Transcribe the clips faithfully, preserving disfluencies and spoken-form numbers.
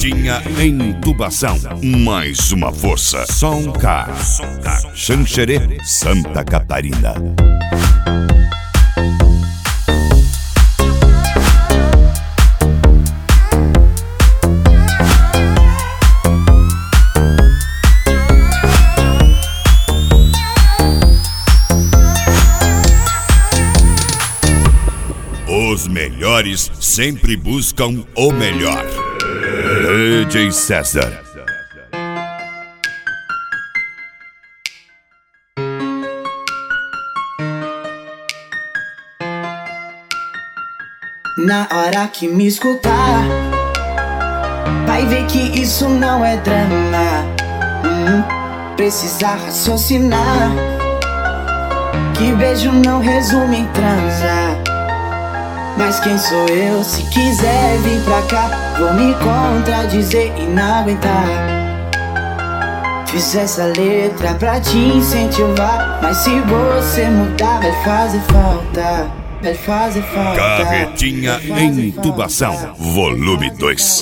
Carretinha em intubação. Mais uma força. Soncar. Xanxerê, Santa Catarina. Os melhores sempre buscam o melhor. D J César. Na hora que me escutar, vai ver que isso não é drama. hum, Precisa raciocinar, que beijo não resume em transa. Mas quem sou eu? Se quiser vir pra cá, vou me contradizer e não aguentar. Fiz essa letra pra te incentivar, mas se você mudar vai fazer falta. Vai fazer falta. Carretinha em intubação, volume dois.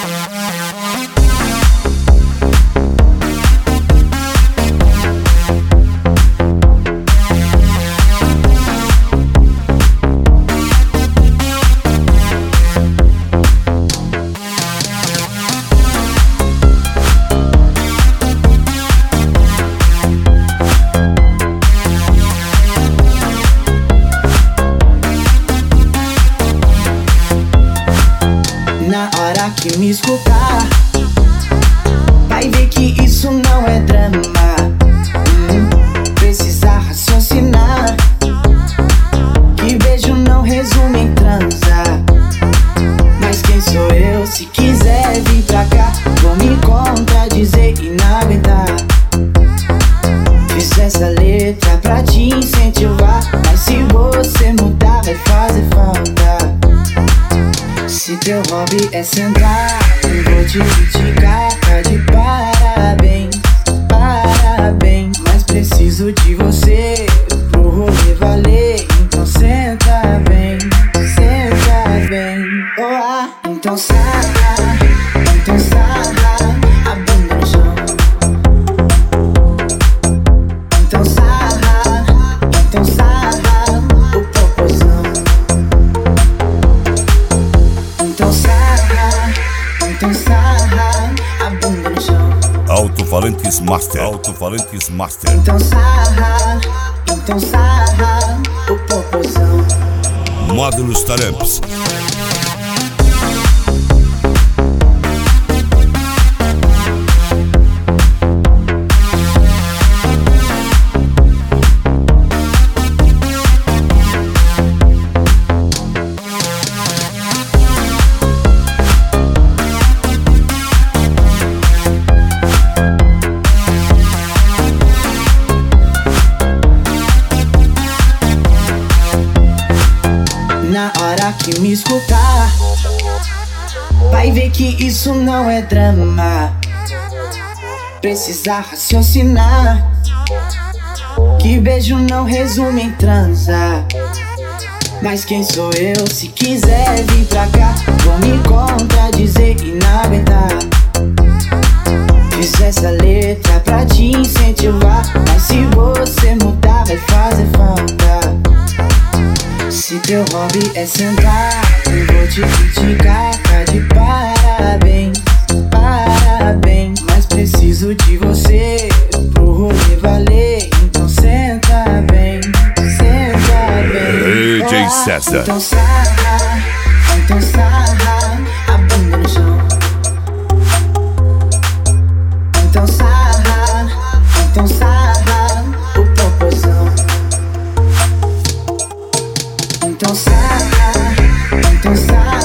Na hora que me escutar, vai ver que isso não é drama. hum, Precisa raciocinar, que beijo não resume em transa. Mas quem sou eu? Se quiser vir pra cá, vou me contradizer e não aguentar. Fiz essa letra pra te incentivar, mas se você mudar vai fazer falta. Se teu hobby é sentar, eu vou te criticar, tá de parabéns, parabéns. Mas preciso de você pro rolê valer, então senta bem, senta bem. Oh, ah, então sarra, então sarra a bunda no chão. Então sarra, então sarra o popozão. Então sarra, então sarra a bunda no chão. Alto-falantes Master. Alto-falantes Master. Então sarra, então sarra o popozão. Módulos Taramps. Na hora que me escutar, vai ver que isso não é drama. Precisa raciocinar, que beijo não resume em transa. Mas quem sou eu? Se quiser vir pra cá, vou me contradizer e não aguentar. Fiz essa letra pra te incentivar, mas se você mudar vai fazer falta. Se teu hobby é sentar, eu vou te criticar, tá de parabéns, parabéns. Mas preciso de você pro rolê valer, então senta bem, senta bem. D J César. Então sarra, então sarra a bunda no chão. Então sarra, então sarra o popozão. Então sarra, então sarra